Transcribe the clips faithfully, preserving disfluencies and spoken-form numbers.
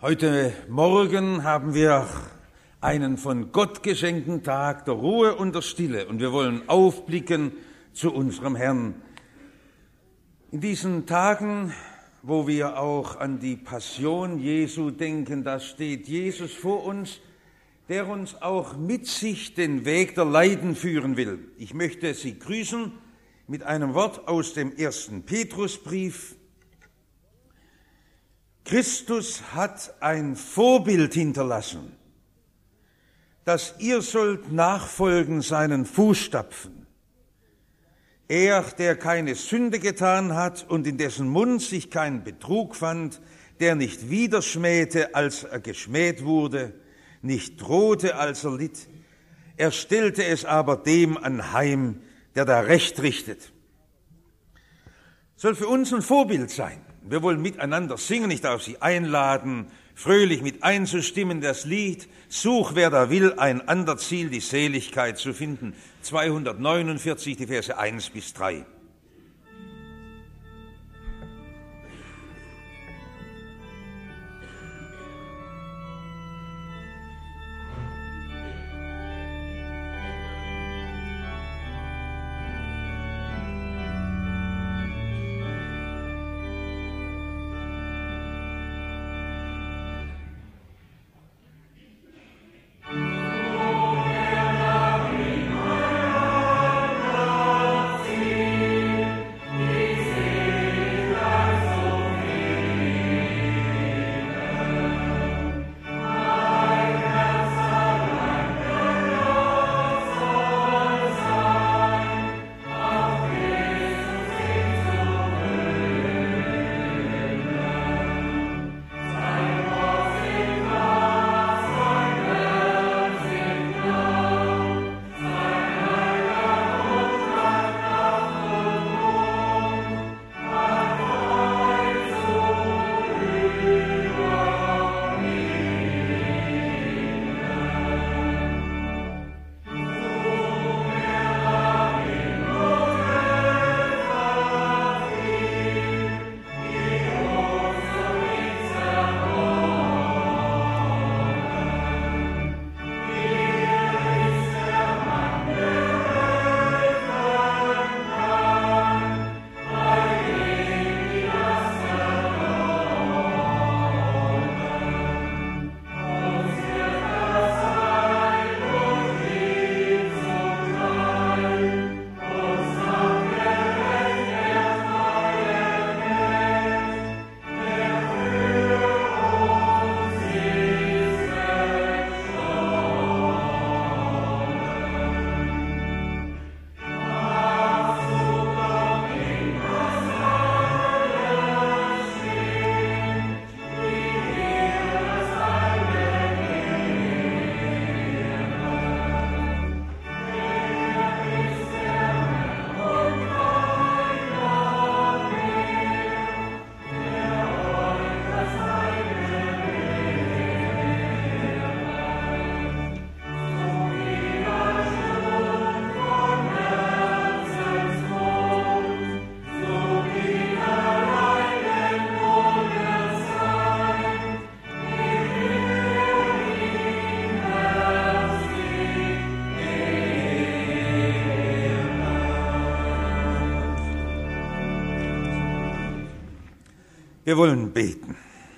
Heute Morgen haben wir einen von Gott geschenkten Tag der Ruhe und der Stille und wir wollen aufblicken zu unserem Herrn. In diesen Tagen, wo wir auch an die Passion Jesu denken, da steht Jesus vor uns, der uns auch mit sich den Weg der Leiden führen will. Ich möchte Sie grüßen mit einem Wort aus dem ersten Petrusbrief. Christus hat ein Vorbild hinterlassen, dass ihr sollt nachfolgen seinen Fußstapfen. Er, der keine Sünde getan hat und in dessen Mund sich kein Betrug fand, der nicht widerschmähte, als er geschmäht wurde, nicht drohte, als er litt. Er stellte es aber dem anheim, der da Recht richtet. Soll für uns ein Vorbild sein. Wir wollen miteinander singen. Ich darf Sie einladen, fröhlich mit einzustimmen. Das Lied Such, wer da will, ein ander Ziel, die Seligkeit zu finden. zweihundertneunundvierzig, die Verse eins bis drei. Wir wollen beten.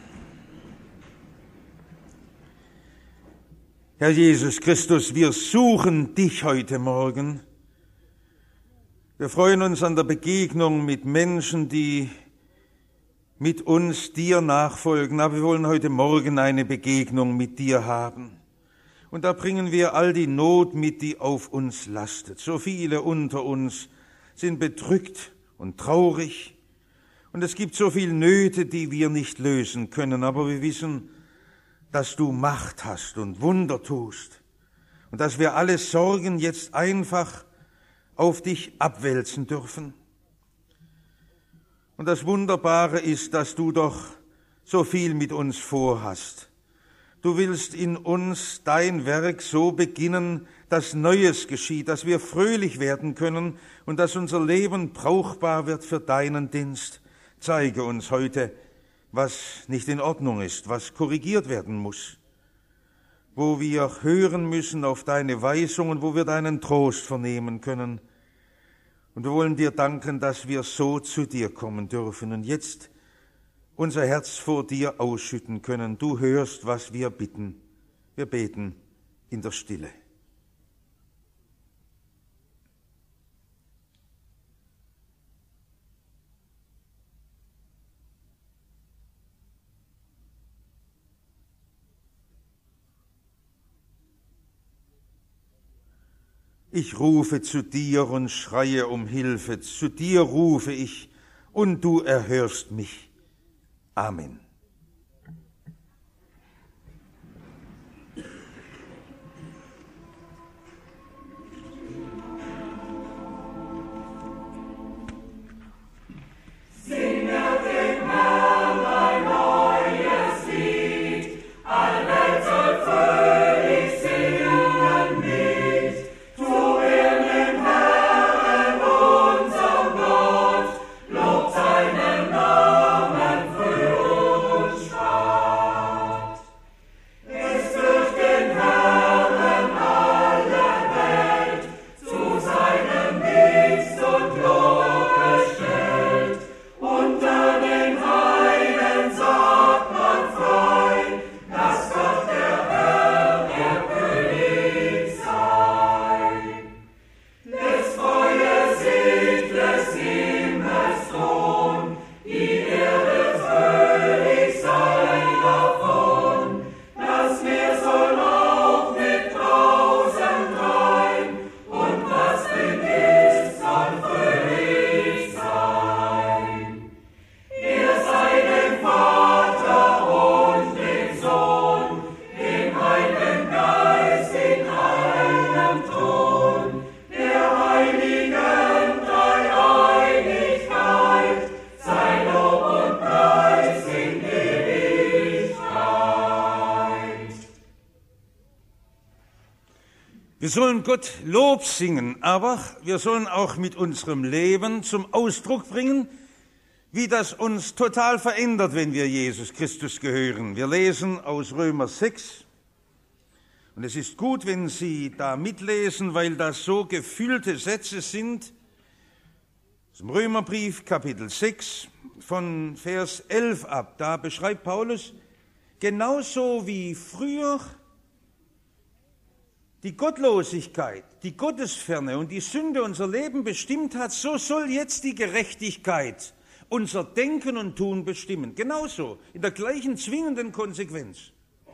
Herr Jesus Christus, wir suchen dich heute Morgen. Wir freuen uns an der Begegnung mit Menschen, die mit uns dir nachfolgen, aber wir wollen heute Morgen eine Begegnung mit dir haben. Und da bringen wir all die Not mit, die auf uns lastet. So viele unter uns sind bedrückt und traurig. Und es gibt so viele Nöte, die wir nicht lösen können, aber wir wissen, dass du Macht hast und Wunder tust und dass wir alle Sorgen jetzt einfach auf dich abwälzen dürfen. Und das Wunderbare ist, dass du doch so viel mit uns vorhast. Du willst in uns dein Werk so beginnen, dass Neues geschieht, dass wir fröhlich werden können und dass unser Leben brauchbar wird für deinen Dienst. Zeige uns heute was nicht in Ordnung ist, was korrigiert werden muss, wo wir hören müssen auf deine Weisungen, wo wir deinen Trost vernehmen können. Und wir wollen dir danken, dass wir so zu dir kommen dürfen und jetzt unser Herz vor dir ausschütten können. Du hörst, was wir bitten. Wir beten in der Stille. Ich rufe zu dir und schreie um Hilfe, zu dir rufe ich, und du erhörst mich. Amen. Wir sollen Gott Lob singen, aber wir sollen auch mit unserem Leben zum Ausdruck bringen, wie das uns total verändert, wenn wir Jesus Christus gehören. Wir lesen aus Römer sechs, und es ist gut, wenn Sie da mitlesen, weil das so gefüllte Sätze sind. Aus dem Römerbrief, Kapitel sechs, von Vers elf ab, da beschreibt Paulus, genauso wie früher die Gottlosigkeit, die Gottesferne und die Sünde unser Leben bestimmt hat, so soll jetzt die Gerechtigkeit unser Denken und Tun bestimmen. Genauso, in der gleichen zwingenden Konsequenz.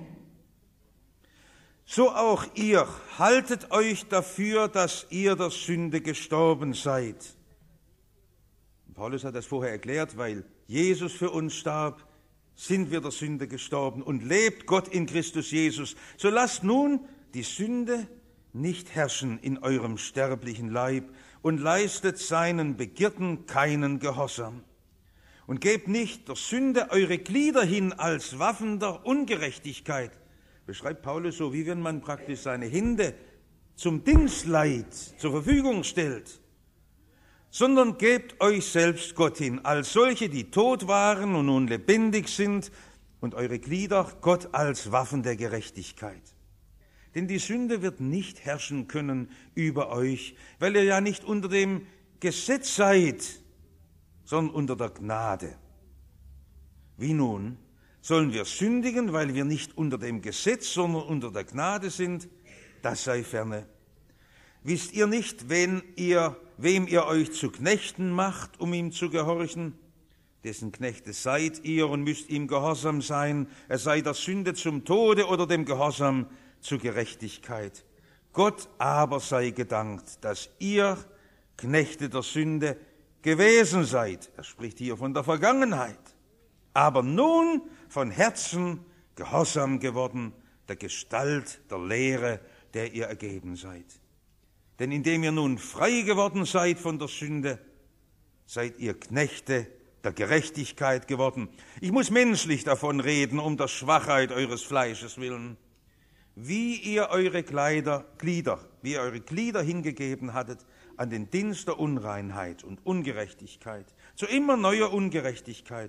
So auch ihr, haltet euch dafür, dass ihr der Sünde gestorben seid. Paulus hat das vorher erklärt, weil Jesus für uns starb, sind wir der Sünde gestorben und lebt Gott in Christus Jesus. So lasst nun die Sünde nicht herrschen in eurem sterblichen Leib und leistet seinen Begierden keinen Gehorsam. Und gebt nicht der Sünde eure Glieder hin als Waffen der Ungerechtigkeit. Beschreibt Paulus so, wie wenn man praktisch seine Hände zum Dienst leiht, zur Verfügung stellt. Sondern gebt euch selbst Gott hin, als solche, die tot waren und nun lebendig sind, und eure Glieder Gott als Waffen der Gerechtigkeit. Denn die Sünde wird nicht herrschen können über euch, weil ihr ja nicht unter dem Gesetz seid, sondern unter der Gnade. Wie nun? Sollen wir sündigen, weil wir nicht unter dem Gesetz, sondern unter der Gnade sind? Das sei ferne. Wisst ihr nicht, wenn ihr, wem ihr euch zu Knechten macht, um ihm zu gehorchen? Dessen Knechte seid ihr und müsst ihm gehorsam sein, er sei der Sünde zum Tode oder dem Gehorsam zur Gerechtigkeit. Gott aber sei gedankt, dass ihr Knechte der Sünde gewesen seid. Er spricht hier von der Vergangenheit. Aber nun von Herzen gehorsam geworden, der Gestalt der Lehre, der ihr ergeben seid. Denn indem ihr nun frei geworden seid von der Sünde, seid ihr Knechte der Gerechtigkeit geworden. Ich muss menschlich davon reden, um der Schwachheit eures Fleisches willen. Wie ihr eure Kleider, Glieder, wie ihr eure Glieder hingegeben hattet an den Dienst der Unreinheit und Ungerechtigkeit, zu immer neuer Ungerechtigkeit,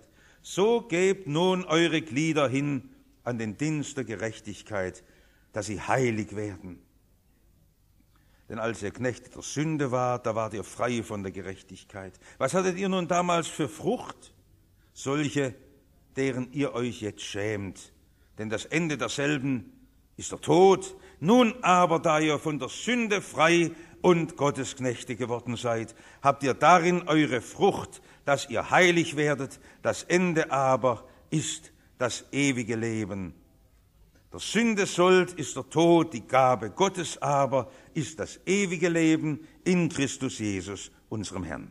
So gebt nun eure Glieder hin an den Dienst der Gerechtigkeit, dass sie heilig werden. Denn als ihr Knechte der Sünde wart, da wart ihr frei von der Gerechtigkeit. Was hattet ihr nun damals für Frucht? Solche, deren ihr euch jetzt schämt. Denn das Ende derselben ist der Tod. Nun aber, da ihr von der Sünde frei und Gottes Knechte geworden seid, habt ihr darin eure Frucht, dass ihr heilig werdet. Das Ende aber ist das ewige Leben. Der Sünde Sold ist der Tod, die Gabe Gottes aber ist das ewige Leben in Christus Jesus, unserem Herrn.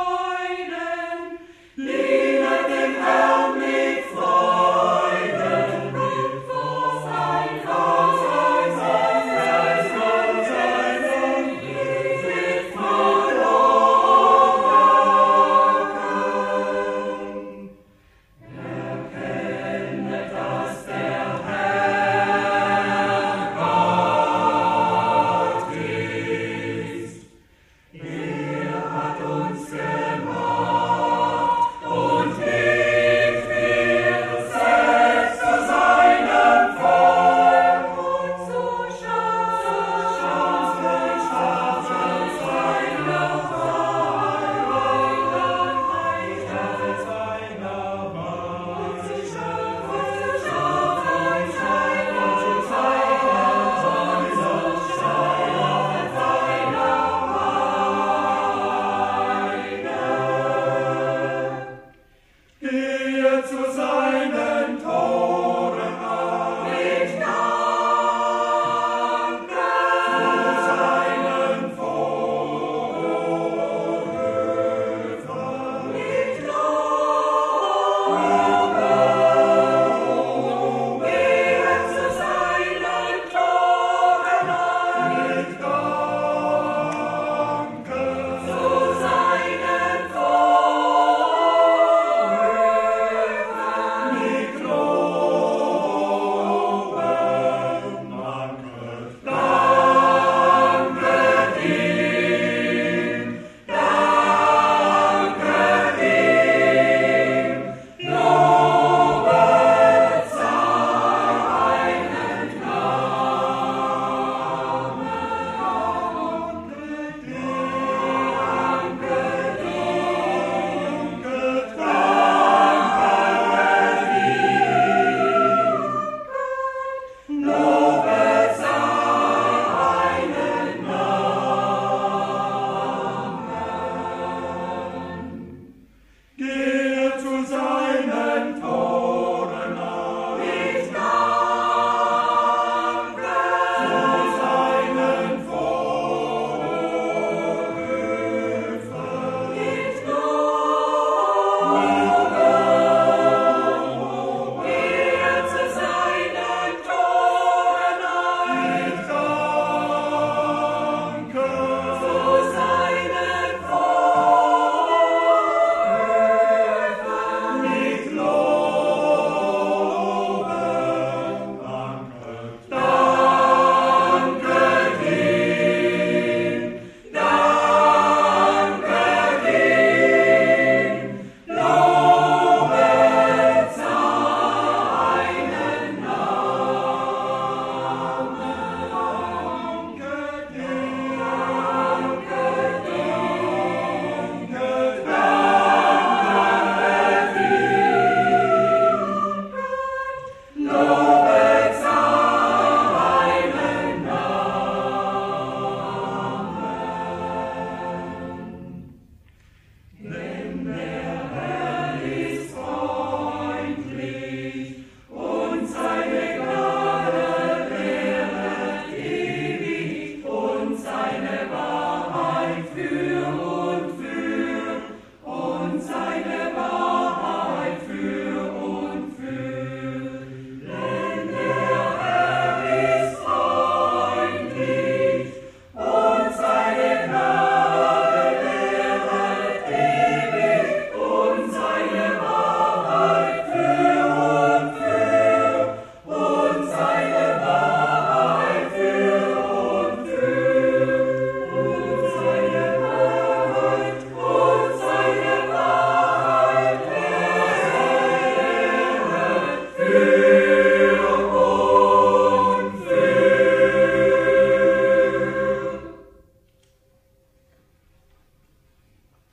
Liebe dem Herrn mit Freuden.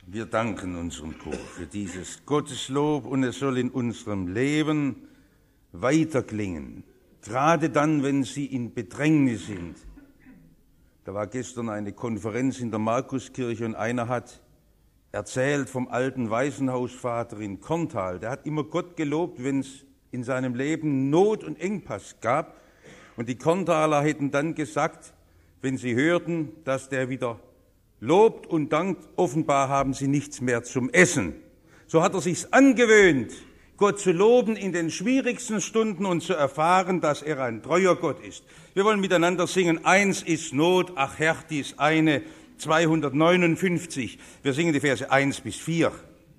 Wir danken unserem Chor für dieses Gotteslob und es soll in unserem Leben weiterklingen, gerade dann, wenn Sie in Bedrängnis sind. Da war gestern eine Konferenz in der Markuskirche und einer hat erzählt vom alten Waisenhausvater in Korntal. Der hat immer Gott gelobt, wenn es in seinem Leben Not und Engpass gab. Und die Korntaler hätten dann gesagt, wenn sie hörten, dass der wieder lobt und dankt, offenbar haben sie nichts mehr zum Essen. So hat er sich's angewöhnt, Gott zu loben in den schwierigsten Stunden und zu erfahren, dass er ein treuer Gott ist. Wir wollen miteinander singen, eins ist Not, ach Herr, dies eine, zweihundertneunundfünfzig. Wir singen die Verse eins bis vier.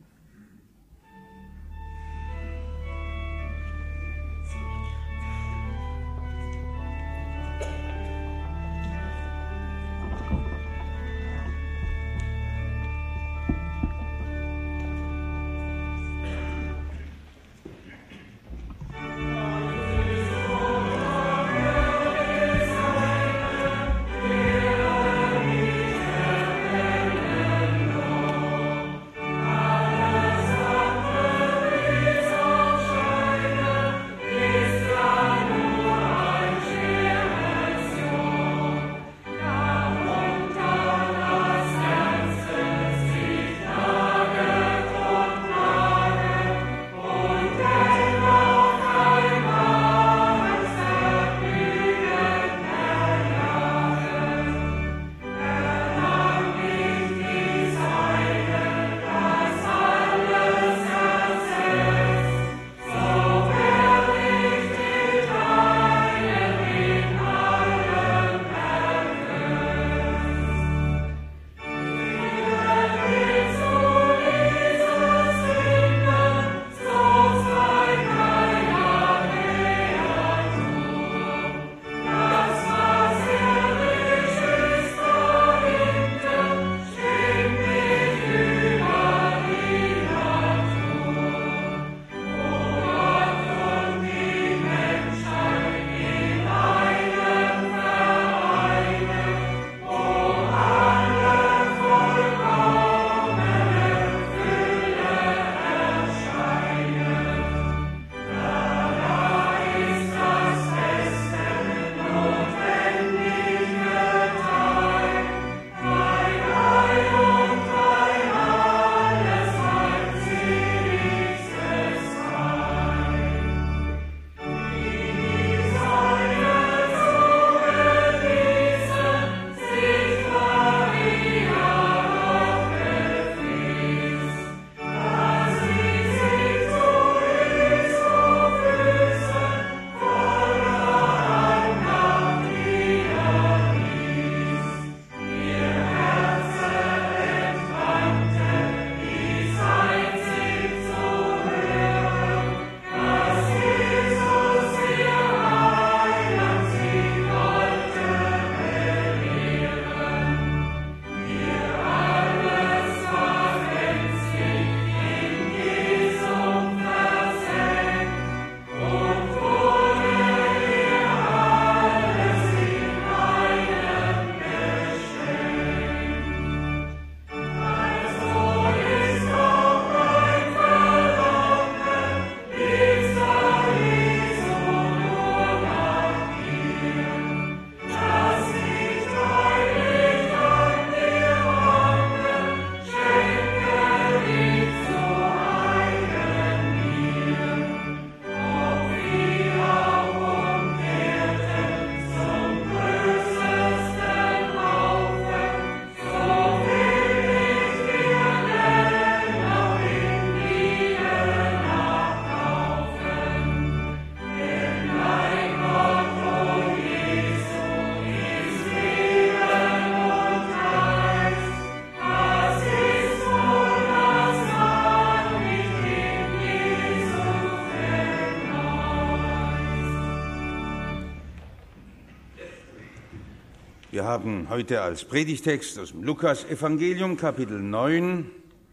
Wir haben heute als Predigtext aus dem Lukas-Evangelium, Kapitel neun,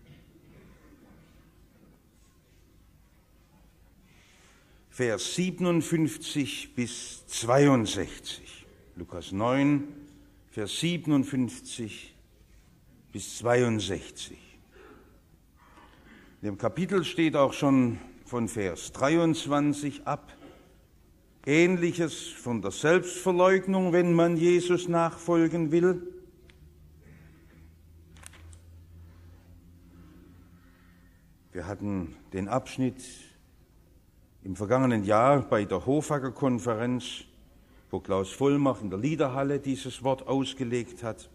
Vers siebenundfünfzig bis zweiundsechzig. Lukas neun, Vers siebenundfünfzig bis zweiundsechzig. In dem Kapitel steht auch schon von Vers dreiundzwanzig ab Ähnliches von der Selbstverleugnung, wenn man Jesus nachfolgen will. Wir hatten den Abschnitt im vergangenen Jahr bei der Hofacker-Konferenz, wo Klaus Vollmach in der Liederhalle dieses Wort ausgelegt hat.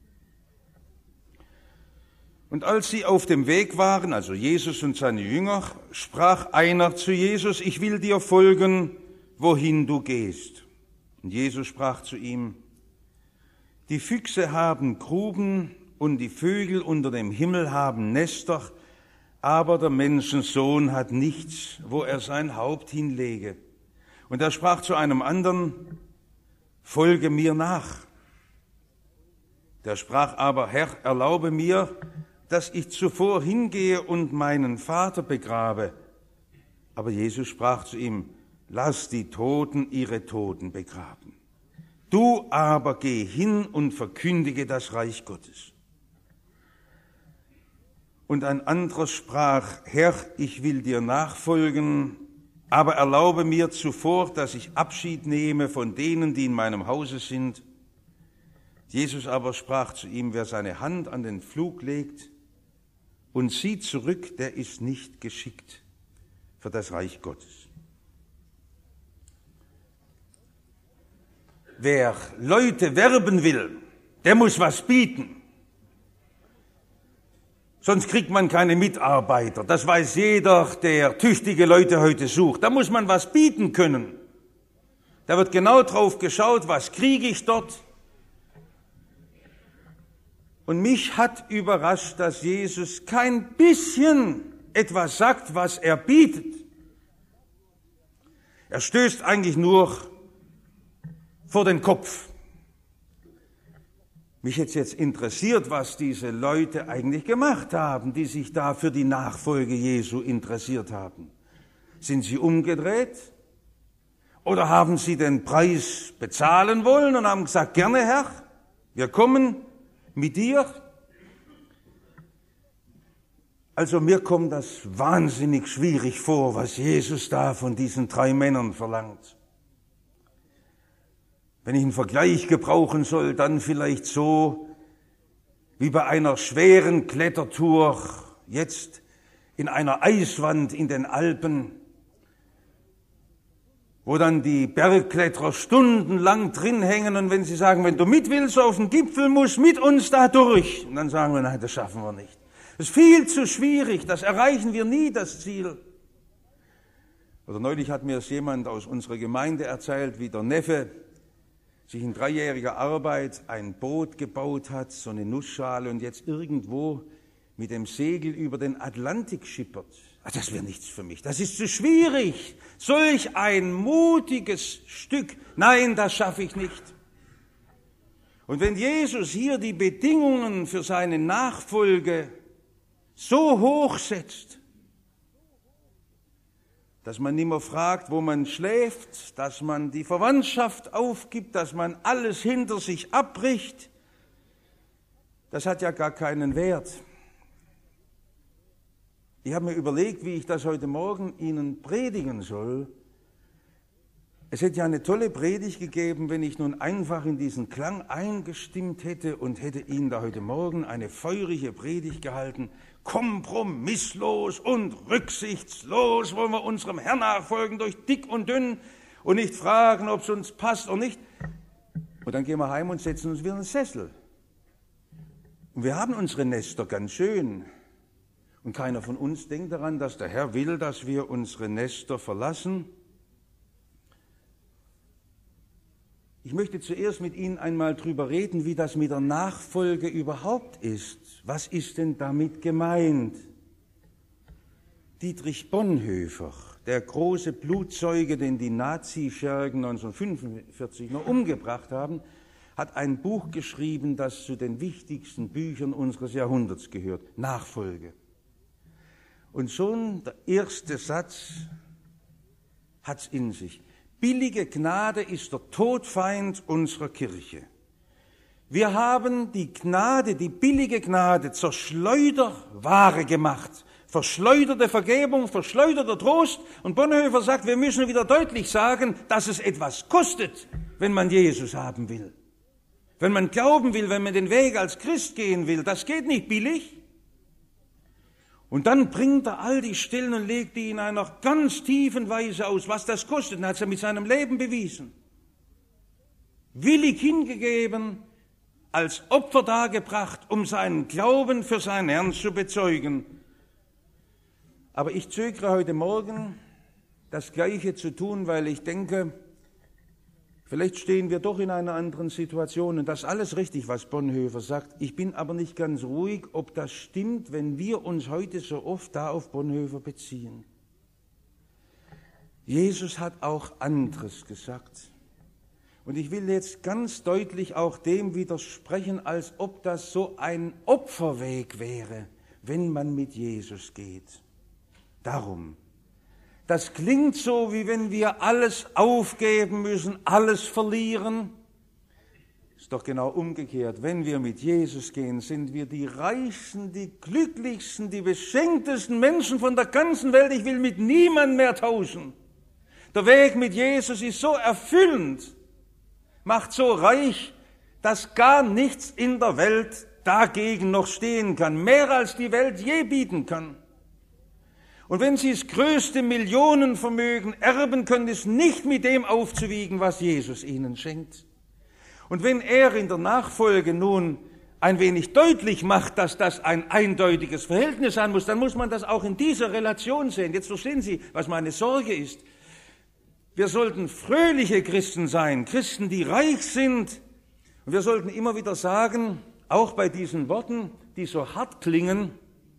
Und als sie auf dem Weg waren, also Jesus und seine Jünger, sprach einer zu Jesus: Ich will dir folgen, wohin du gehst. Und Jesus sprach zu ihm: Die Füchse haben Gruben und die Vögel unter dem Himmel haben Nester, aber der Menschensohn hat nichts, wo er sein Haupt hinlege. Und er sprach zu einem anderen: Folge mir nach. Der sprach aber: Herr, erlaube mir, dass ich zuvor hingehe und meinen Vater begrabe. Aber Jesus sprach zu ihm: Lass die Toten ihre Toten begraben. Du aber geh hin und verkündige das Reich Gottes. Und ein anderer sprach: Herr, ich will dir nachfolgen, aber erlaube mir zuvor, dass ich Abschied nehme von denen, die in meinem Hause sind. Jesus aber sprach zu ihm: Wer seine Hand an den Pflug legt und sieht zurück, der ist nicht geschickt für das Reich Gottes. Wer Leute werben will, der muss was bieten. Sonst kriegt man keine Mitarbeiter. Das weiß jeder, der tüchtige Leute heute sucht. Da muss man was bieten können. Da wird genau drauf geschaut, was kriege ich dort. Und mich hat überrascht, dass Jesus kein bisschen etwas sagt, was er bietet. Er stößt eigentlich nur vor den Kopf. Mich hätte jetzt interessiert, was diese Leute eigentlich gemacht haben, die sich da für die Nachfolge Jesu interessiert haben. Sind sie umgedreht? Oder haben sie den Preis bezahlen wollen und haben gesagt: Gerne, Herr, wir kommen mit dir? Also mir kommt das wahnsinnig schwierig vor, was Jesus da von diesen drei Männern verlangt. Wenn ich einen Vergleich gebrauchen soll, dann vielleicht so wie bei einer schweren Klettertour, jetzt in einer Eiswand in den Alpen, wo dann die Bergkletterer stundenlang drin hängen und wenn sie sagen, wenn du mit willst auf den Gipfel, musst mit uns da durch. Und dann sagen wir: Nein, das schaffen wir nicht. Das ist viel zu schwierig, das erreichen wir nie, das Ziel. Oder neulich hat mir es jemand aus unserer Gemeinde erzählt, wie der Neffe sich in dreijähriger Arbeit ein Boot gebaut hat, so eine Nussschale, und jetzt irgendwo mit dem Segel über den Atlantik schippert. Ach, das wäre nichts für mich, das ist zu schwierig. Solch ein mutiges Stück, nein, das schaffe ich nicht. Und wenn Jesus hier die Bedingungen für seine Nachfolge so hoch setzt, dass man nicht mehr fragt, wo man schläft, dass man die Verwandtschaft aufgibt, dass man alles hinter sich abbricht, das hat ja gar keinen Wert. Ich habe mir überlegt, wie ich das heute Morgen Ihnen predigen soll. Es hätte ja eine tolle Predigt gegeben, wenn ich nun einfach in diesen Klang eingestimmt hätte und hätte Ihnen da heute Morgen eine feurige Predigt gehalten. Kompromisslos und rücksichtslos wollen wir unserem Herrn nachfolgen durch dick und dünn und nicht fragen, ob es uns passt oder nicht. Und dann gehen wir heim und setzen uns wieder in den Sessel. Und wir haben unsere Nester ganz schön. Und keiner von uns denkt daran, dass der Herr will, dass wir unsere Nester verlassen. Ich möchte zuerst mit Ihnen einmal drüber reden, wie das mit der Nachfolge überhaupt ist. Was ist denn damit gemeint? Dietrich Bonhoeffer, der große Blutzeuge, den die Nazischergen neunzehnhundertfünfundvierzig noch umgebracht haben, hat ein Buch geschrieben, das zu den wichtigsten Büchern unseres Jahrhunderts gehört: Nachfolge. Und schon der erste Satz hat's in sich. Billige Gnade ist der Todfeind unserer Kirche. Wir haben die Gnade, die billige Gnade zur Schleuderware gemacht, Verschleuderte Vergebung, verschleuderter Trost. Und Bonhoeffer sagt, wir müssen wieder deutlich sagen, dass es etwas kostet, wenn man Jesus haben will. Wenn man glauben will, wenn man den Weg als Christ gehen will, das geht nicht billig. Und dann bringt er all die Stellen und legt die in einer ganz tiefen Weise aus, was das kostet. Und hat er mit seinem Leben bewiesen. Willig hingegeben, als Opfer dargebracht, um seinen Glauben für seinen Herrn zu bezeugen. Aber ich zögere heute Morgen, das Gleiche zu tun, weil ich denke, vielleicht stehen wir doch in einer anderen Situation. Und das ist alles richtig, was Bonhoeffer sagt. Ich bin aber nicht ganz ruhig, ob das stimmt, wenn wir uns heute so oft da auf Bonhoeffer beziehen. Jesus hat auch anderes gesagt. Und ich will jetzt ganz deutlich auch dem widersprechen, als ob das so ein Opferweg wäre, wenn man mit Jesus geht. Darum. Das klingt so, wie wenn wir alles aufgeben müssen, alles verlieren. Ist doch genau umgekehrt. Wenn wir mit Jesus gehen, sind wir die reichsten, die glücklichsten, die beschenktesten Menschen von der ganzen Welt. Ich will mit niemandem mehr tauschen. Der Weg mit Jesus ist so erfüllend, macht so reich, dass gar nichts in der Welt dagegen noch stehen kann. Mehr als die Welt je bieten kann. Und wenn Sie das größte Millionenvermögen erben, können es nicht mit dem aufzuwiegen, was Jesus Ihnen schenkt. Und wenn er in der Nachfolge nun ein wenig deutlich macht, dass das ein eindeutiges Verhältnis sein muss, dann muss man das auch in dieser Relation sehen. Jetzt verstehen Sie, was meine Sorge ist. Wir sollten fröhliche Christen sein, Christen, die reich sind. Und wir sollten immer wieder sagen, auch bei diesen Worten, die so hart klingen,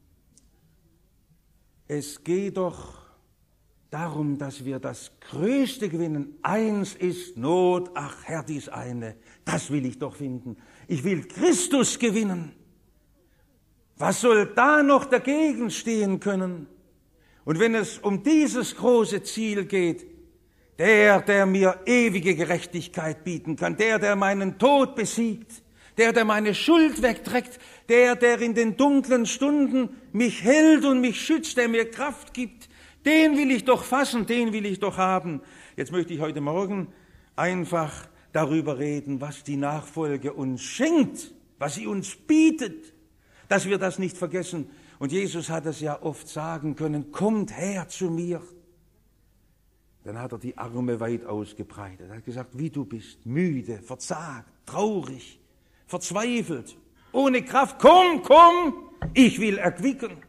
es geht doch darum, dass wir das Größte gewinnen. Eins ist Not, ach Herr, dies eine, das will ich doch finden. Ich will Christus gewinnen. Was soll da noch dagegen stehen können? Und wenn es um dieses große Ziel geht, der, der mir ewige Gerechtigkeit bieten kann, der, der meinen Tod besiegt, der, der meine Schuld wegträgt, der, der in den dunklen Stunden mich hält und mich schützt, der mir Kraft gibt, den will ich doch fassen, den will ich doch haben. Jetzt möchte ich heute Morgen einfach darüber reden, was die Nachfolge uns schenkt, was sie uns bietet, dass wir das nicht vergessen. Und Jesus hat es ja oft sagen können, kommt her zu mir. Dann hat er die Arme weit ausgebreitet. Er hat gesagt, wie du bist, müde, verzagt, traurig, verzweifelt, ohne Kraft. Komm, komm, ich will erquicken.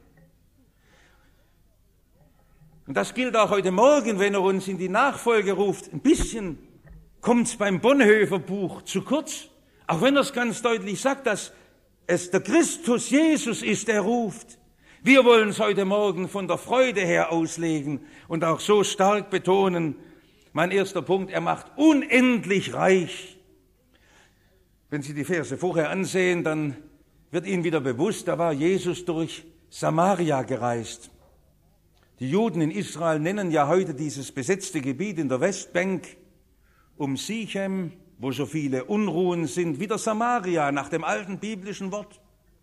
Und das gilt auch heute Morgen, wenn er uns in die Nachfolge ruft. Ein bisschen kommt es beim Bonhoeffer Buch zu kurz. Auch wenn er es ganz deutlich sagt, dass es der Christus Jesus ist, der ruft. Wir wollen es heute Morgen von der Freude her auslegen und auch so stark betonen. Mein erster Punkt, er macht unendlich reich. Wenn Sie die Verse vorher ansehen, dann wird Ihnen wieder bewusst, da war Jesus durch Samaria gereist. Die Juden in Israel nennen ja heute dieses besetzte Gebiet in der Westbank um Sichem, wo so viele Unruhen sind, wieder Samaria nach dem alten biblischen Wort.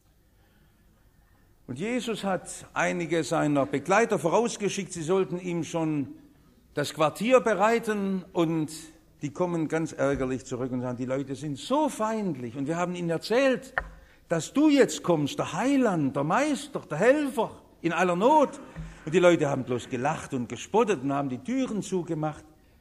Und Jesus hat einige seiner Begleiter vorausgeschickt, sie sollten ihm schon das Quartier bereiten, und die kommen ganz ärgerlich zurück und sagen, die Leute sind so feindlich und wir haben ihnen erzählt, dass du jetzt kommst, der Heiland, der Meister, der Helfer in aller Not. Und die Leute haben bloß gelacht und gespottet und haben die Türen zugemacht.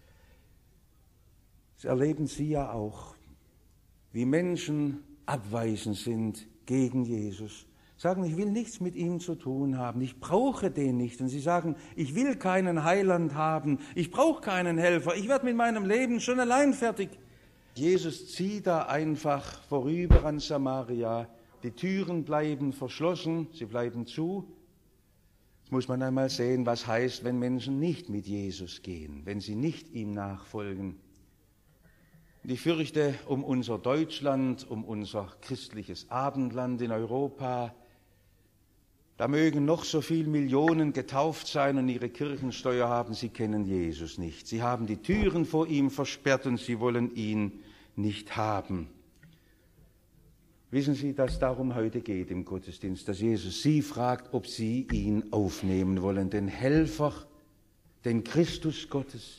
Das erleben Sie ja auch, wie Menschen abweisend sind gegen Jesus. Sagen, ich will nichts mit ihm zu tun haben, ich brauche den nicht. Und sie sagen, ich will keinen Heiland haben, ich brauche keinen Helfer, ich werde mit meinem Leben schon allein fertig. Jesus zieht da einfach vorüber an Samaria, die Türen bleiben verschlossen, sie bleiben zu. Jetzt muss man einmal sehen, was heißt, wenn Menschen nicht mit Jesus gehen, wenn sie nicht ihm nachfolgen. Und ich fürchte um unser Deutschland, um unser christliches Abendland in Europa. Da mögen noch so viele Millionen getauft sein und ihre Kirchensteuer haben, sie kennen Jesus nicht. Sie haben die Türen vor ihm versperrt und sie wollen ihn nicht haben. Wissen Sie, dass es darum heute geht im Gottesdienst, dass Jesus Sie fragt, ob Sie ihn aufnehmen wollen, den Helfer, den Christus Gottes.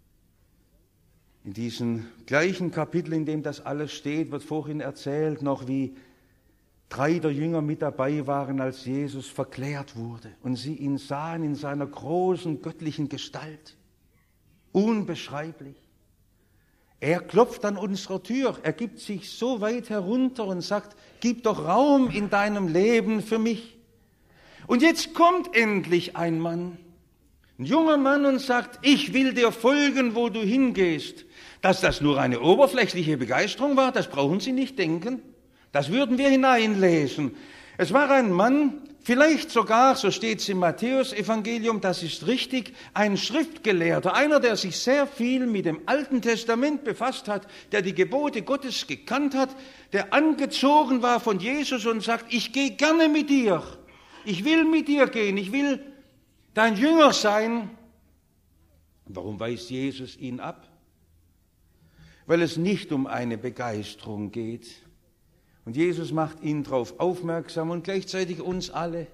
In diesem gleichen Kapitel, in dem das alles steht, wird vorhin erzählt noch, wie drei der Jünger mit dabei waren, als Jesus verklärt wurde und sie ihn sahen in seiner großen göttlichen Gestalt. Unbeschreiblich. Er klopft an unserer Tür, er gibt sich so weit herunter und sagt, gib doch Raum in deinem Leben für mich. Und jetzt kommt endlich ein Mann, ein junger Mann und sagt, ich will dir folgen, wo du hingehst. Dass das nur eine oberflächliche Begeisterung war, das brauchen Sie nicht denken. Das würden wir hineinlesen. Es war ein Mann, vielleicht sogar, so steht es im Matthäus-Evangelium, das ist richtig, ein Schriftgelehrter, einer, der sich sehr viel mit dem Alten Testament befasst hat, der die Gebote Gottes gekannt hat, der angezogen war von Jesus und sagt, ich gehe gerne mit dir, ich will mit dir gehen, ich will dein Jünger sein. Warum weist Jesus ihn ab? Weil es nicht um eine Begeisterung geht. Und Jesus macht ihn darauf aufmerksam und gleichzeitig uns alle.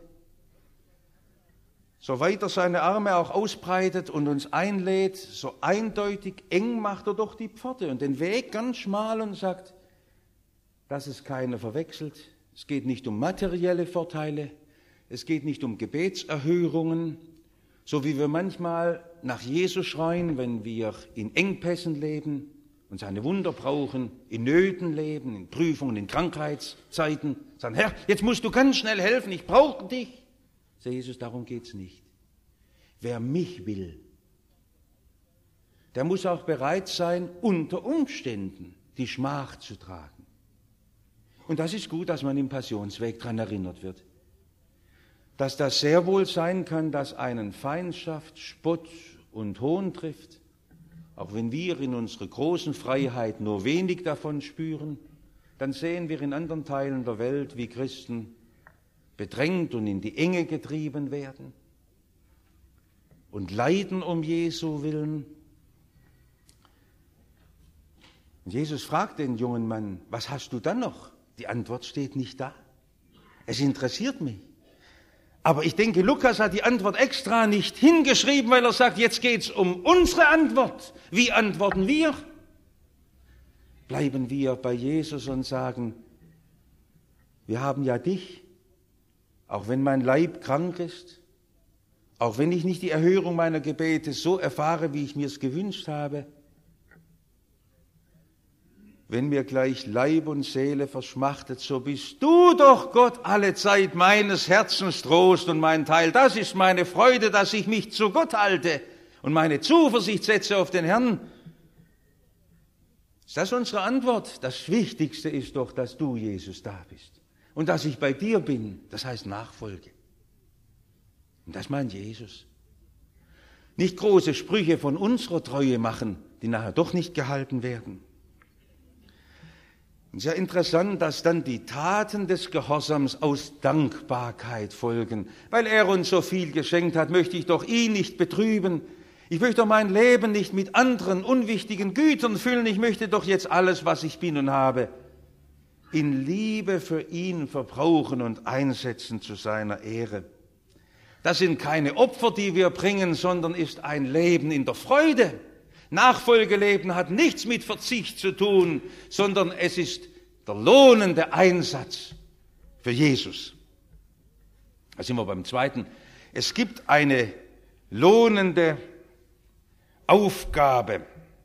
So weit er seine Arme auch ausbreitet und uns einlädt, so eindeutig eng macht er doch die Pforte und den Weg ganz schmal und sagt, dass es keiner verwechselt. Es geht nicht um materielle Vorteile, es geht nicht um Gebetserhörungen, so wie wir manchmal nach Jesus schreien, wenn wir in Engpässen leben und seine Wunder brauchen, in Nöten leben, in Prüfungen, in Krankheitszeiten, sagen, Herr, jetzt musst du ganz schnell helfen, ich brauche dich. Sagt Jesus, darum geht's nicht. Wer mich will, der muss auch bereit sein, unter Umständen die Schmach zu tragen. Und das ist gut, dass man im Passionsweg daran erinnert wird, dass das sehr wohl sein kann, dass einen Feindschaft, Spott und Hohn trifft, auch wenn wir in unserer großen Freiheit nur wenig davon spüren, dann sehen wir in anderen Teilen der Welt, wie Christen bedrängt und in die Enge getrieben werden und leiden um Jesu willen. Und Jesus fragt den jungen Mann, was hast du dann noch? Die Antwort steht nicht da. Es interessiert mich. Aber ich denke, Lukas hat die Antwort extra nicht hingeschrieben, weil er sagt, jetzt geht es um unsere Antwort. Wie antworten wir? Bleiben wir bei Jesus und sagen, wir haben ja dich, auch wenn mein Leib krank ist, auch wenn ich nicht die Erhörung meiner Gebete so erfahre, wie ich mir es gewünscht habe, wenn mir gleich Leib und Seele verschmachtet, so bist du doch, Gott, alle Zeit meines Herzens Trost und mein Teil. Das ist meine Freude, dass ich mich zu Gott halte und meine Zuversicht setze auf den Herrn. Ist das unsere Antwort? Das Wichtigste ist doch, dass du, Jesus, da bist und dass ich bei dir bin. Das heißt Nachfolge. Und das meint Jesus. Nicht große Sprüche von unserer Treue machen, die nachher doch nicht gehalten werden. Sehr interessant, dass dann die Taten des Gehorsams aus Dankbarkeit folgen. Weil er uns so viel geschenkt hat, möchte ich doch ihn nicht betrüben. Ich möchte doch mein Leben nicht mit anderen unwichtigen Gütern füllen. Ich möchte doch jetzt alles, was ich bin und habe, in Liebe für ihn verbrauchen und einsetzen zu seiner Ehre. Das sind keine Opfer, die wir bringen, sondern ist ein Leben in der Freude. Nachfolgeleben hat nichts mit Verzicht zu tun, sondern es ist der lohnende Einsatz für Jesus. Da sind wir beim Zweiten. Es gibt eine lohnende Aufgabe.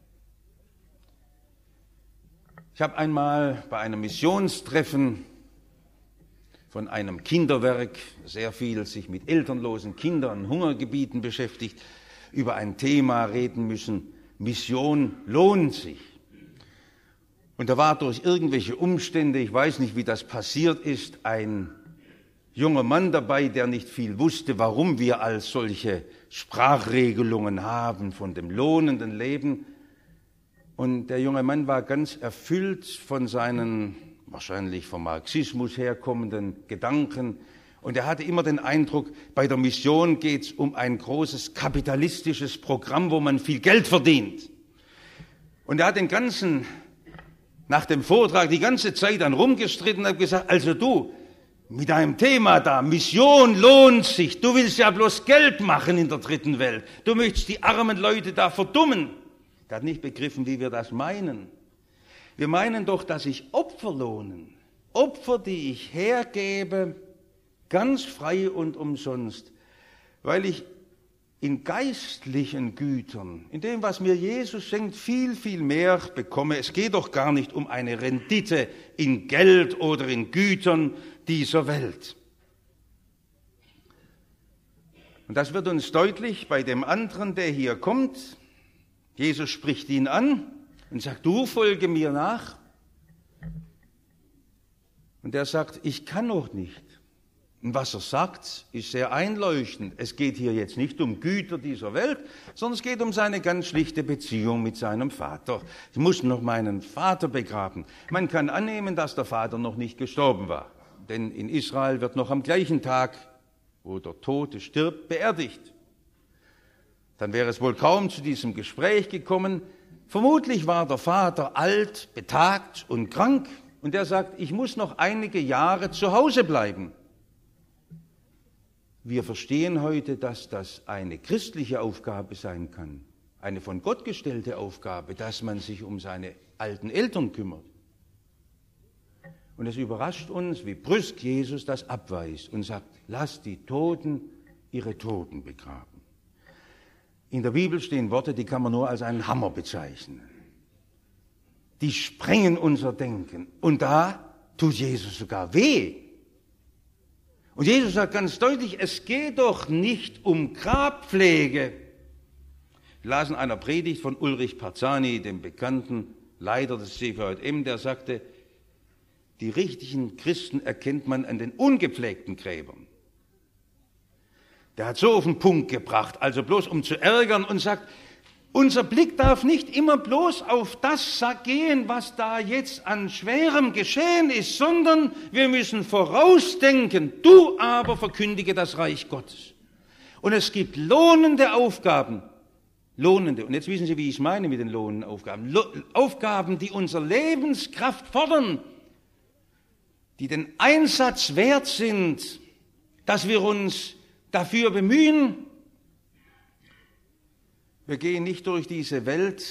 Ich habe einmal bei einem Missionstreffen von einem Kinderwerk, sehr viel sich mit elternlosen Kindern, Hungergebieten beschäftigt, über ein Thema reden müssen. Mission lohnt sich. Und da war durch irgendwelche Umstände, ich weiß nicht, wie das passiert ist, ein junger Mann dabei, der nicht viel wusste, warum wir als solche Sprachregelungen haben von dem lohnenden Leben. Und der junge Mann war ganz erfüllt von seinen, wahrscheinlich vom Marxismus herkommenden Gedanken. Und er hatte immer den Eindruck, bei der Mission geht es um ein großes kapitalistisches Programm, wo man viel Geld verdient. Und er hat den ganzen nach dem Vortrag die ganze Zeit dann rumgestritten und habe gesagt, also du, mit deinem Thema da, Mission lohnt sich, du willst ja bloß Geld machen in der dritten Welt, du möchtest die armen Leute da verdummen. Er hat nicht begriffen, wie wir das meinen. Wir meinen doch, dass sich Opfer lohnen, Opfer, die ich hergebe, ganz frei und umsonst, weil ich in geistlichen Gütern, in dem, was mir Jesus schenkt, viel, viel mehr bekomme. Es geht doch gar nicht um eine Rendite in Geld oder in Gütern dieser Welt. Und das wird uns deutlich bei dem anderen, der hier kommt. Jesus spricht ihn an und sagt, du folge mir nach. Und er sagt, ich kann noch nicht. Und was er sagt, ist sehr einleuchtend. Es geht hier jetzt nicht um Güter dieser Welt, sondern es geht um seine ganz schlichte Beziehung mit seinem Vater. Ich muss noch meinen Vater begraben. Man kann annehmen, dass der Vater noch nicht gestorben war. Denn in Israel wird noch am gleichen Tag, wo der Tote stirbt, beerdigt. Dann wäre es wohl kaum zu diesem Gespräch gekommen. Vermutlich war der Vater alt, betagt und krank. Und er sagt, ich muss noch einige Jahre zu Hause bleiben. Wir verstehen heute, dass das eine christliche Aufgabe sein kann, eine von Gott gestellte Aufgabe, dass man sich um seine alten Eltern kümmert. Und es überrascht uns, wie brüsk Jesus das abweist und sagt, lasst die Toten ihre Toten begraben. In der Bibel stehen Worte, die kann man nur als einen Hammer bezeichnen. Die sprengen unser Denken. Und da tut Jesus sogar weh. Und Jesus sagt ganz deutlich, es geht doch nicht um Grabpflege. Wir lasen einer Predigt von Ulrich Parzani, dem bekannten Leiter des C V J M, der sagte, die richtigen Christen erkennt man an den ungepflegten Gräbern. Der hat so auf den Punkt gebracht, also bloß um zu ärgern und sagt, unser Blick darf nicht immer bloß auf das gehen, was da jetzt an Schwerem geschehen ist, sondern wir müssen vorausdenken. Du aber verkündige das Reich Gottes. Und es gibt lohnende Aufgaben. Lohnende. Und jetzt wissen Sie, wie ich es meine mit den lohnenden Aufgaben. Lo- Aufgaben, die unsere Lebenskraft fordern, die den Einsatz wert sind, dass wir uns dafür bemühen. Wir gehen nicht durch diese Welt,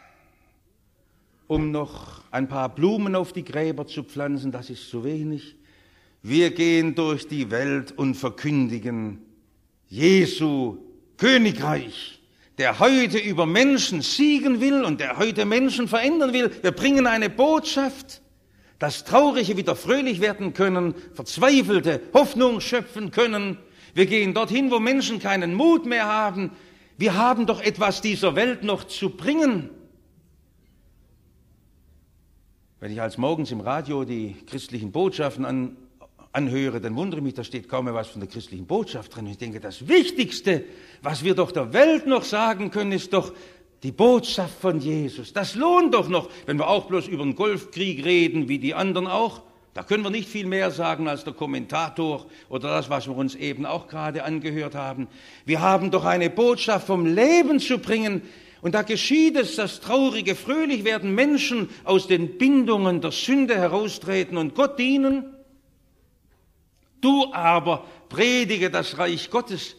um noch ein paar Blumen auf die Gräber zu pflanzen, das ist zu wenig. Wir gehen durch die Welt und verkündigen Jesu Königreich, der heute über Menschen siegen will und der heute Menschen verändern will. Wir bringen eine Botschaft, dass Traurige wieder fröhlich werden können, Verzweifelte Hoffnung schöpfen können. Wir gehen dorthin, wo Menschen keinen Mut mehr haben. Wir haben doch etwas dieser Welt noch zu bringen. Wenn ich als morgens im Radio die christlichen Botschaften an, anhöre, dann wundere ich mich, da steht kaum mehr was von der christlichen Botschaft drin. Ich denke, das Wichtigste, was wir doch der Welt noch sagen können, ist doch die Botschaft von Jesus. Das lohnt doch noch, wenn wir auch bloß über den Golfkrieg reden, wie die anderen auch. Da können wir nicht viel mehr sagen als der Kommentator oder das, was wir uns eben auch gerade angehört haben. Wir haben doch eine Botschaft vom Leben zu bringen. Und da geschieht es, dass Traurige fröhlich werden, Menschen aus den Bindungen der Sünde heraustreten und Gott dienen. Du aber predige das Reich Gottes.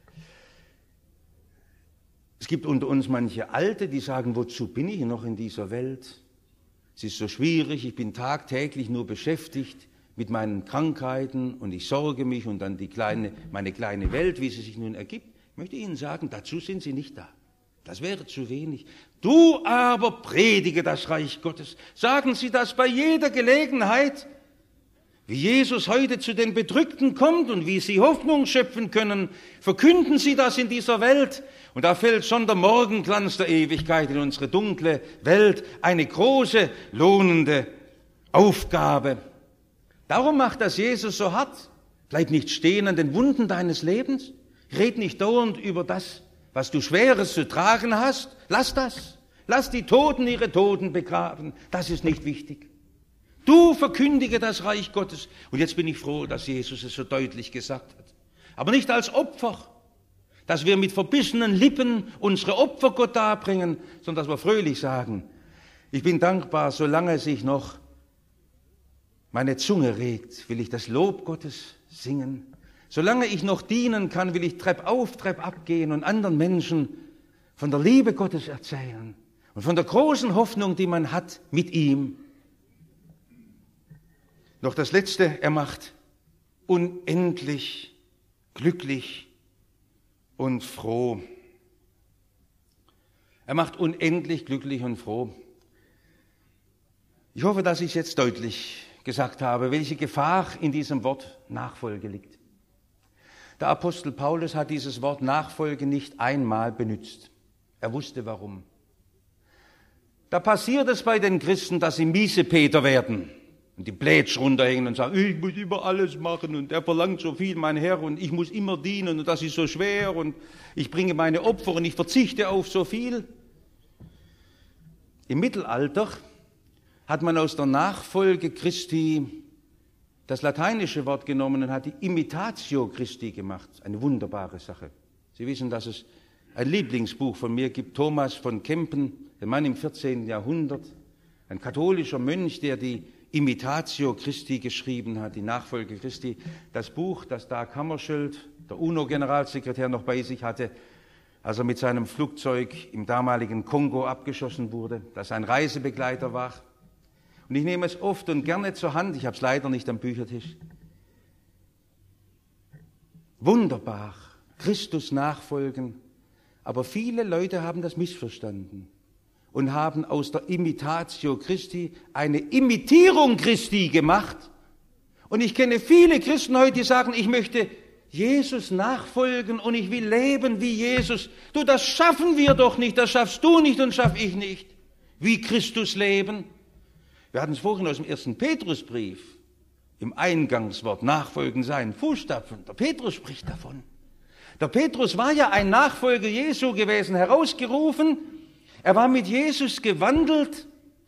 Es gibt unter uns manche Alte, die sagen, wozu bin ich noch in dieser Welt? Es ist so schwierig, ich bin tagtäglich nur beschäftigt mit meinen Krankheiten und ich sorge mich und dann die kleine, meine kleine Welt, wie sie sich nun ergibt. Ich möchte Ihnen sagen, dazu sind Sie nicht da. Das wäre zu wenig. Du aber predige das Reich Gottes. Sagen Sie das bei jeder Gelegenheit, wie Jesus heute zu den Bedrückten kommt und wie sie Hoffnung schöpfen können. Verkünden Sie das in dieser Welt. Und da fällt schon der Morgenglanz der Ewigkeit in unsere dunkle Welt. Eine große, lohnende Aufgabe. Darum macht das Jesus so hart. Bleib nicht stehen an den Wunden deines Lebens. Red nicht dauernd über das, was du Schweres zu tragen hast. Lass das. Lass die Toten ihre Toten begraben. Das ist nicht wichtig. Du verkündige das Reich Gottes. Und jetzt bin ich froh, dass Jesus es so deutlich gesagt hat. Aber nicht als Opfer, dass wir mit verbissenen Lippen unsere Opfer Gott darbringen, sondern dass wir fröhlich sagen, Ich bin dankbar, solange sich noch meine Zunge regt, will ich das Lob Gottes singen. Solange ich noch dienen kann, will ich Trepp auf, Trepp abgehen und anderen Menschen von der Liebe Gottes erzählen und von der großen Hoffnung, die man hat mit ihm. Noch das Letzte, er macht unendlich glücklich und froh. Er macht unendlich glücklich und froh. Ich hoffe, dass ich jetzt deutlich gesagt habe, welche Gefahr in diesem Wort Nachfolge liegt. Der Apostel Paulus hat dieses Wort Nachfolge nicht einmal benutzt. Er wusste warum. Da passiert es bei den Christen, dass sie Miesepeter werden und die Plätsch runterhängen und sagen, ich muss immer alles machen und er verlangt so viel, mein Herr, und ich muss immer dienen und das ist so schwer und ich bringe meine Opfer und ich verzichte auf so viel. Im Mittelalter hat man aus der Nachfolge Christi das lateinische Wort genommen und hat die Imitatio Christi gemacht. Eine wunderbare Sache. Sie wissen, dass es ein Lieblingsbuch von mir gibt, Thomas von Kempen, ein Mann im vierzehnten Jahrhundert, ein katholischer Mönch, der die Imitatio Christi geschrieben hat, die Nachfolge Christi. Das Buch, das Dag Hammarskjöld, der UNO-Generalsekretär, noch bei sich hatte, als er mit seinem Flugzeug im damaligen Kongo abgeschossen wurde, das ein Reisebegleiter war. Und ich nehme es oft und gerne zur Hand, ich habe es leider nicht am Büchertisch. Wunderbar, Christus nachfolgen, aber viele Leute haben das missverstanden und haben aus der Imitatio Christi eine Imitierung Christi gemacht. Und ich kenne viele Christen heute, die sagen, ich möchte Jesus nachfolgen und ich will leben wie Jesus. Du, das schaffen wir doch nicht, das schaffst du nicht und schaff ich nicht. Wie Christus leben. Wir hatten es vorhin aus dem ersten Petrusbrief, im Eingangswort, nachfolgen seinen Fußstapfen. Der Petrus spricht davon. Der Petrus war ja ein Nachfolger Jesu gewesen, herausgerufen. Er war mit Jesus gewandelt.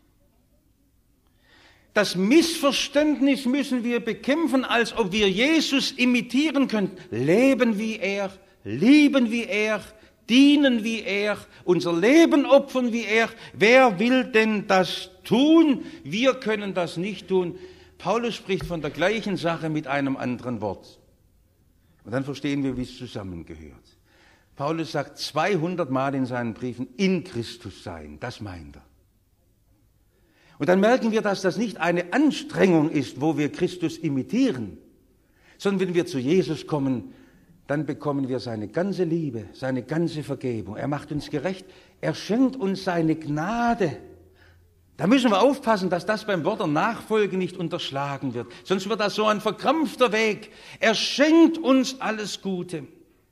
Das Missverständnis müssen wir bekämpfen, als ob wir Jesus imitieren könnten. Leben wie er, lieben wie er, dienen wie er, unser Leben opfern wie er. Wer will denn das tun? Wir können das nicht tun. Paulus spricht von der gleichen Sache mit einem anderen Wort. Und dann verstehen wir, wie es zusammengehört. Paulus sagt zweihundert Mal in seinen Briefen, in Christus sein, das meint er. Und dann merken wir, dass das nicht eine Anstrengung ist, wo wir Christus imitieren, sondern wenn wir zu Jesus kommen, dann bekommen wir seine ganze Liebe, seine ganze Vergebung. Er macht uns gerecht, er schenkt uns seine Gnade. Da müssen wir aufpassen, dass das beim Wort der Nachfolge nicht unterschlagen wird. Sonst wird das so ein verkrampfter Weg. Er schenkt uns alles Gute.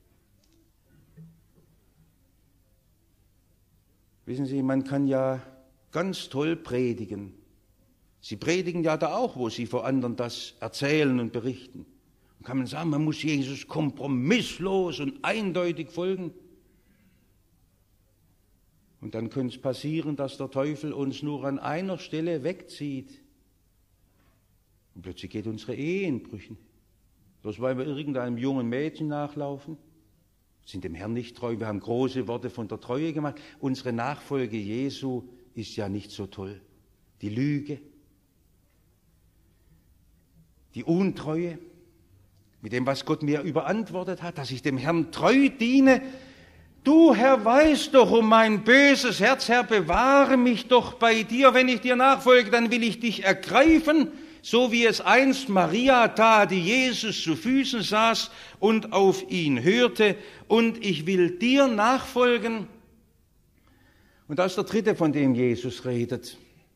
Wissen Sie, man kann ja ganz toll predigen. Sie predigen ja da auch, wo Sie vor anderen das erzählen und berichten. Und kann man sagen, man muss Jesus kompromisslos und eindeutig folgen. Und dann könnte es passieren, dass der Teufel uns nur an einer Stelle wegzieht. Und plötzlich geht unsere Ehe in Brüchen. Bloß weil wir irgendeinem jungen Mädchen nachlaufen, sind dem Herrn nicht treu. Wir haben große Worte von der Treue gemacht. Unsere Nachfolge Jesu ist ja nicht so toll. Die Lüge, die Untreue, mit dem, was Gott mir überantwortet hat, dass ich dem Herrn treu diene. Du, Herr, weißt doch um mein böses Herz, Herr, bewahre mich doch bei dir. Wenn ich dir nachfolge, dann will ich dich ergreifen, so wie es einst Maria tat, die Jesus zu Füßen saß und auf ihn hörte. Und ich will dir nachfolgen. Und das ist der dritte, von dem Jesus redet.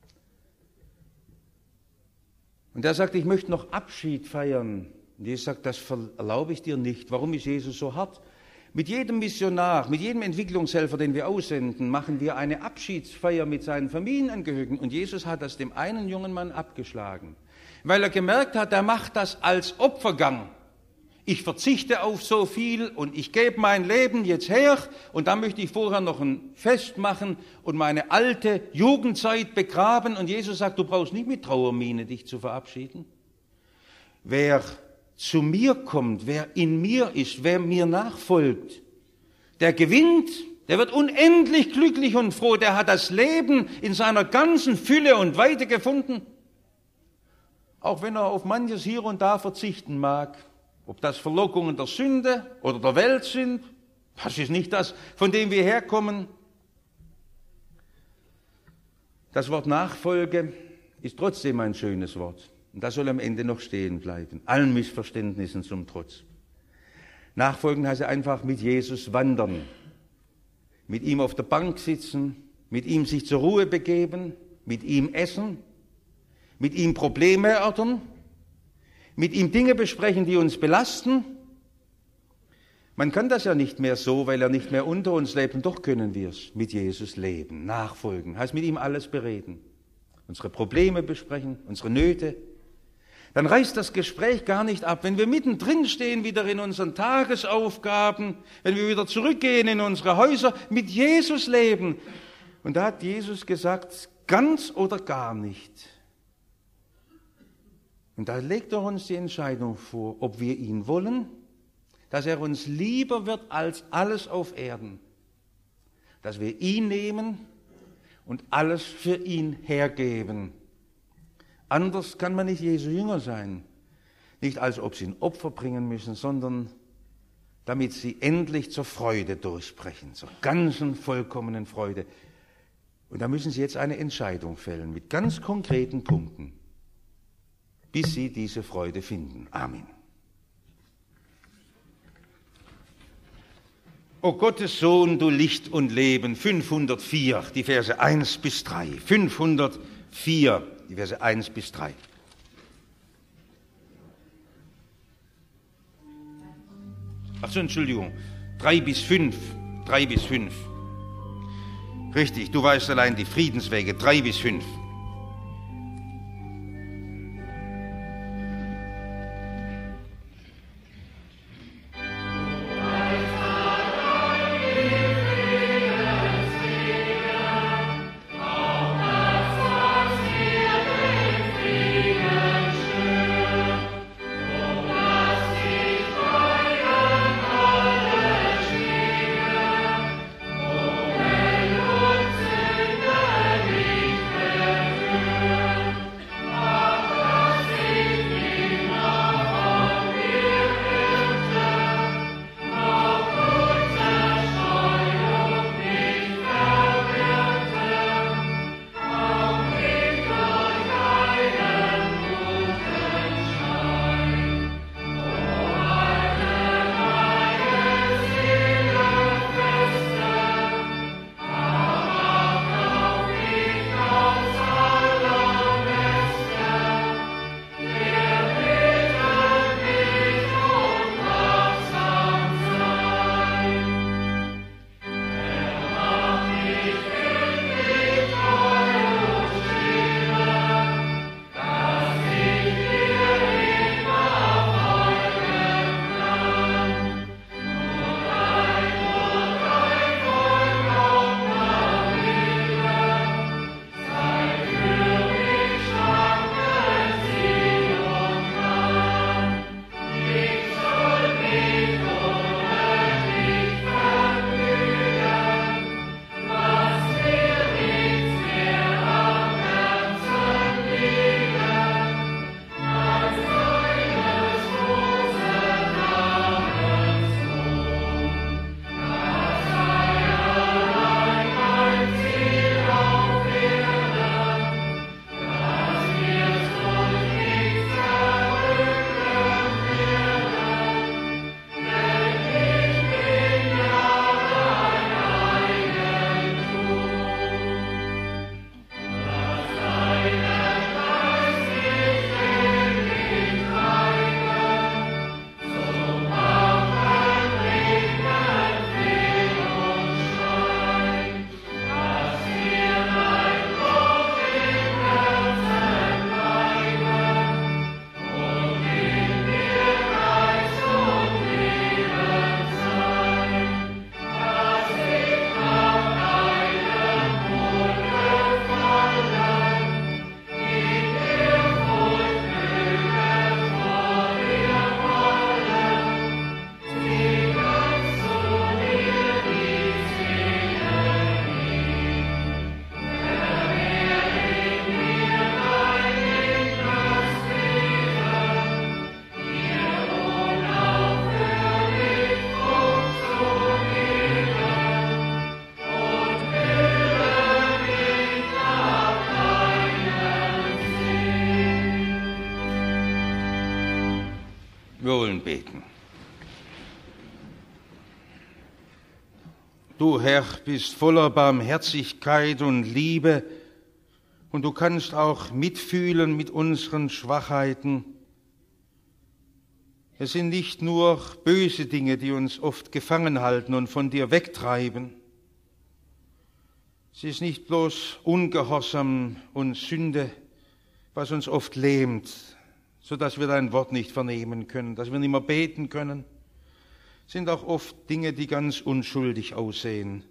Und er sagt, ich möchte noch Abschied feiern. Und Jesus sagt, das erlaube ich dir nicht. Warum ist Jesus so hart? Mit jedem Missionar, mit jedem Entwicklungshelfer, den wir aussenden, machen wir eine Abschiedsfeier mit seinen Familienangehörigen. Und Jesus hat das dem einen jungen Mann abgeschlagen, weil er gemerkt hat, er macht das als Opfergang. Ich verzichte auf so viel und ich gebe mein Leben jetzt her und dann möchte ich vorher noch ein Fest machen und meine alte Jugendzeit begraben. Und Jesus sagt, du brauchst nicht mit Trauermiene dich zu verabschieden. Wer zu mir kommt, wer in mir ist, wer mir nachfolgt, der gewinnt Der wird unendlich glücklich und froh. Der hat das Leben in seiner ganzen Fülle und Weite gefunden. Auch wenn er auf manches hier und da verzichten mag. Ob das Verlockungen der Sünde oder der Welt sind. Das ist nicht das, von dem wir herkommen. Das Wort Nachfolge ist trotzdem ein schönes Wort. Und das soll am Ende noch stehen bleiben. Allen Missverständnissen zum Trotz. Nachfolgen heißt einfach mit Jesus wandern. Mit ihm auf der Bank sitzen, mit ihm sich zur Ruhe begeben, mit ihm essen, mit ihm Probleme erörtern, mit ihm Dinge besprechen, die uns belasten. Man kann das ja nicht mehr so, weil er nicht mehr unter uns lebt, und doch können wir es mit Jesus leben, nachfolgen, heißt mit ihm alles bereden, unsere Probleme besprechen, unsere Nöte. Dann reißt das Gespräch gar nicht ab. Wenn wir mittendrin stehen, wieder in unseren Tagesaufgaben, wenn wir wieder zurückgehen in unsere Häuser, mit Jesus leben. Und da hat Jesus gesagt, ganz oder gar nicht. Und da legt er uns die Entscheidung vor, ob wir ihn wollen, dass er uns lieber wird als alles auf Erden. Dass wir ihn nehmen und alles für ihn hergeben. Anders kann man nicht Jesu Jünger sein. Nicht als ob sie ein Opfer bringen müssen, sondern damit sie endlich zur Freude durchbrechen, zur ganzen vollkommenen Freude. Und da müssen sie jetzt eine Entscheidung fällen mit ganz konkreten Punkten, bis sie diese Freude finden. Amen. O Gottes Sohn, du Licht und Leben, fünfhundertvier, die Verse eins bis drei. fünfhundertvier. Die Verse eins bis drei. Ach so, Entschuldigung. drei bis fünf. drei bis fünf. Richtig, du weißt allein die Friedenswege. drei bis fünf. Oh, beten. Du, Herr, bist voller Barmherzigkeit und Liebe und du kannst auch mitfühlen mit unseren Schwachheiten. Es sind nicht nur böse Dinge, die uns oft gefangen halten und von dir wegtreiben. Es ist nicht bloß Ungehorsam und Sünde, was uns oft lähmt, sodass wir dein Wort nicht vernehmen können, dass wir nicht mehr beten können. Es sind auch oft Dinge, die ganz unschuldig aussehen.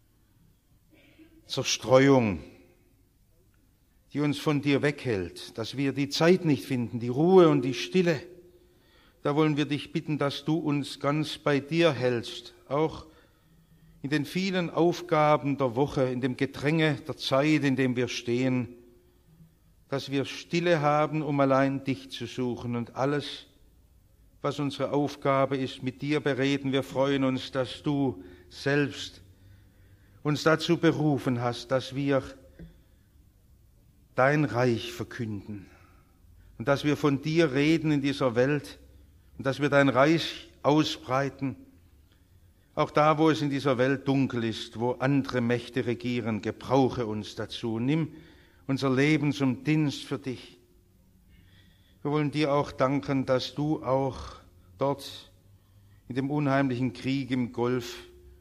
Zerstreuung, die uns von dir weghält, dass wir die Zeit nicht finden, die Ruhe und die Stille. Da wollen wir dich bitten, dass du uns ganz bei dir hältst, auch in den vielen Aufgaben der Woche, in dem Gedränge der Zeit, in dem wir stehen, dass wir Stille haben, um allein dich zu suchen und alles, was unsere Aufgabe ist, mit dir bereden. Wir freuen uns, dass du selbst uns dazu berufen hast, dass wir dein Reich verkünden und dass wir von dir reden in dieser Welt und dass wir dein Reich ausbreiten, auch da, wo es in dieser Welt dunkel ist, wo andere Mächte regieren. Gebrauche uns dazu. Nimm unser Leben zum Dienst für dich. Wir wollen dir auch danken, dass du auch dort in dem unheimlichen Krieg im Golf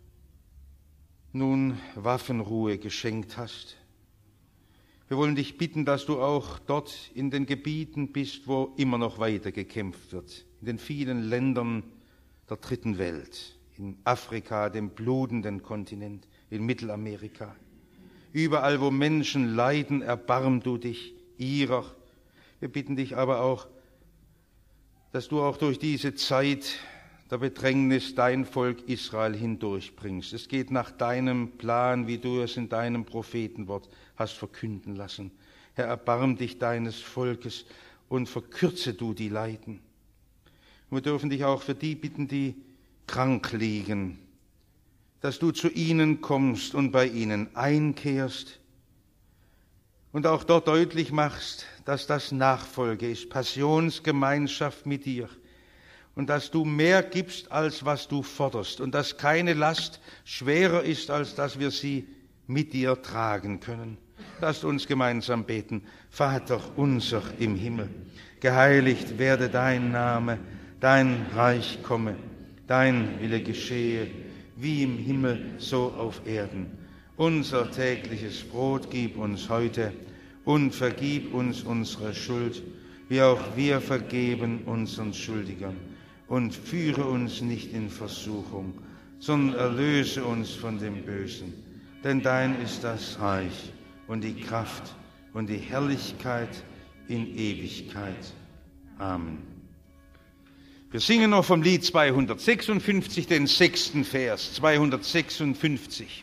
nun Waffenruhe geschenkt hast. Wir wollen dich bitten, dass du auch dort in den Gebieten bist, wo immer noch weiter gekämpft wird, in den vielen Ländern der dritten Welt, in Afrika, dem blutenden Kontinent, in Mittelamerika. Überall, wo Menschen leiden, erbarm du dich ihrer. Wir bitten dich aber auch, dass du auch durch diese Zeit der Bedrängnis dein Volk Israel hindurchbringst. Es geht nach deinem Plan, wie du es in deinem Prophetenwort hast verkünden lassen. Herr, erbarm dich deines Volkes und verkürze du die Leiden. Und wir dürfen dich auch für die bitten, die krank liegen, dass du zu ihnen kommst und bei ihnen einkehrst und auch dort deutlich machst, dass das Nachfolge ist, Passionsgemeinschaft mit dir und dass du mehr gibst, als was du forderst und dass keine Last schwerer ist, als dass wir sie mit dir tragen können. Lasst uns gemeinsam beten. Vater unser im Himmel, geheiligt werde dein Name, dein Reich komme, dein Wille geschehe, wie im Himmel, so auf Erden. Unser tägliches Brot gib uns heute und vergib uns unsere Schuld, wie auch wir vergeben unseren Schuldigern. Und führe uns nicht in Versuchung, sondern erlöse uns von dem Bösen. Denn dein ist das Reich und die Kraft und die Herrlichkeit in Ewigkeit. Amen. Wir singen noch vom Lied zweihundertsechsundfünfzig, den sechsten Vers, zweihundertsechsundfünfzig.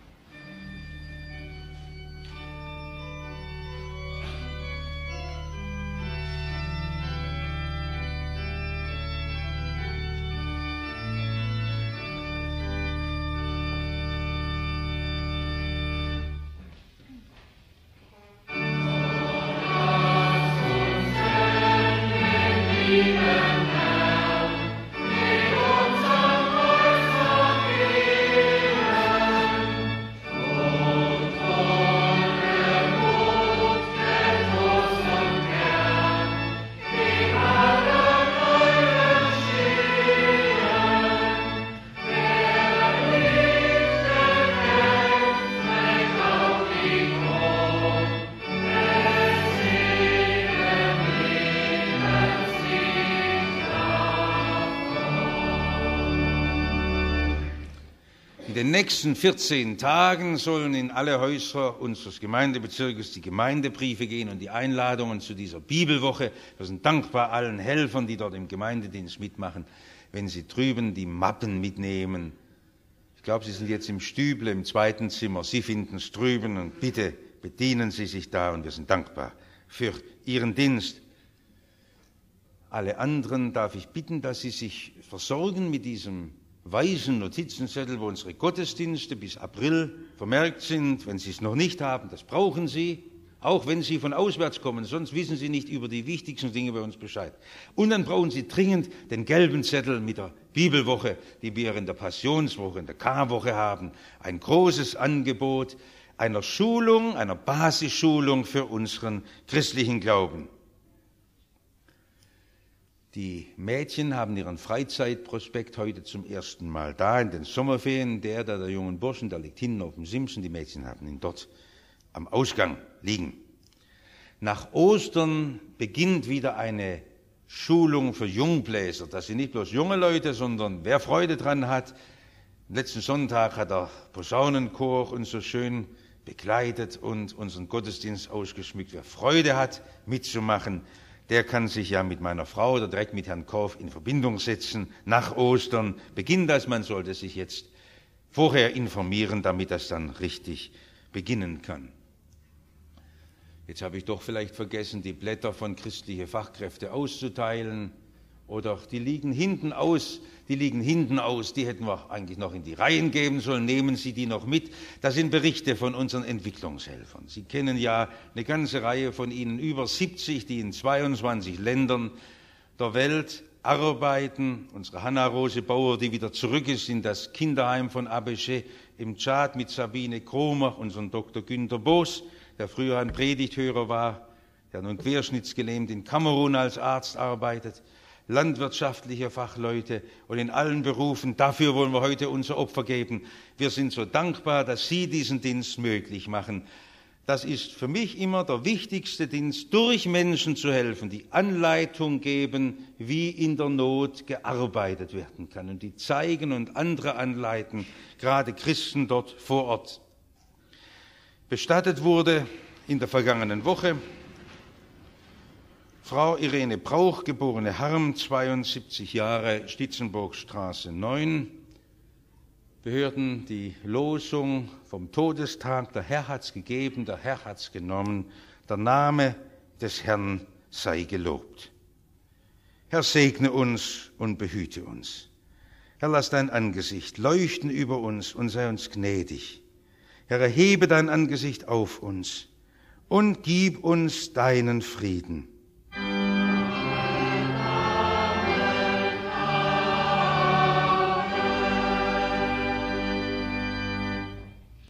In den nächsten vierzehn Tagen sollen in alle Häuser unseres Gemeindebezirkes die Gemeindebriefe gehen und die Einladungen zu dieser Bibelwoche. Wir sind dankbar allen Helfern, die dort im Gemeindedienst mitmachen, wenn sie drüben die Mappen mitnehmen. Ich glaube, Sie sind jetzt im Stüble, im zweiten Zimmer. Sie finden es drüben und bitte bedienen Sie sich da und wir sind dankbar für Ihren Dienst. Alle anderen darf ich bitten, dass Sie sich versorgen mit diesem weißen Notizenzettel, wo unsere Gottesdienste bis April vermerkt sind. Wenn Sie es noch nicht haben, das brauchen Sie. auch wenn Sie von auswärts kommen, sonst wissen Sie nicht über die wichtigsten Dinge bei uns Bescheid. Und dann brauchen Sie dringend den gelben Zettel mit der Bibelwoche, die wir in der Passionswoche, in der Karwoche haben. Ein großes Angebot einer Schulung, einer Basisschulung für unseren christlichen Glauben. Die Mädchen haben ihren Freizeitprospekt heute zum ersten Mal da in den Sommerferien. Der, der, der jungen Burschen, der liegt hinten auf dem Simsen. Die Mädchen haben ihn dort am Ausgang liegen. Nach Ostern beginnt wieder eine Schulung für Jungbläser. Das sind nicht bloß junge Leute, sondern wer Freude dran hat. Am letzten Sonntag hat der Posaunenchor uns so schön begleitet und unseren Gottesdienst ausgeschmückt. Wer Freude hat, mitzumachen, der kann sich ja mit meiner Frau oder direkt mit Herrn Korf in Verbindung setzen. Nach Ostern beginnt das. Man sollte sich jetzt vorher informieren, damit das dann richtig beginnen kann. Jetzt habe ich doch vielleicht vergessen, die Blätter von christliche Fachkräfte auszuteilen. Oder die liegen hinten aus, die liegen hinten aus, die hätten wir eigentlich noch in die Reihen geben sollen. Nehmen Sie die noch mit. Das sind Berichte von unseren Entwicklungshelfern. Sie kennen ja eine ganze Reihe von ihnen, über siebzig, die in zweiundzwanzig Ländern der Welt arbeiten. Unsere Hanna-Rose Bauer, die wieder zurück ist in das Kinderheim von Abéché im Tschad mit Sabine Kromer, unseren Doktor Günter Boos, der früher ein Predigthörer war, der nun querschnittsgelähmt in Kamerun als Arzt arbeitet, landwirtschaftliche Fachleute und in allen Berufen. Dafür wollen wir heute unser Opfer geben. Wir sind so dankbar, dass Sie diesen Dienst möglich machen. Das ist für mich immer der wichtigste Dienst, durch Menschen zu helfen, die Anleitung geben, wie in der Not gearbeitet werden kann. Und die zeigen und andere anleiten, gerade Christen dort vor Ort. Bestattet wurde in der vergangenen Woche Frau Irene Brauch, geborene Harm, zweiundsiebzig Jahre, Stitzenburgstraße neun. Behörden die Losung vom Todestag. Der Herr hat's gegeben, der Herr hat's genommen. Der Name des Herrn sei gelobt. Herr, segne uns und behüte uns. Herr, lass dein Angesicht leuchten über uns und sei uns gnädig. Herr, erhebe dein Angesicht auf uns und gib uns deinen Frieden.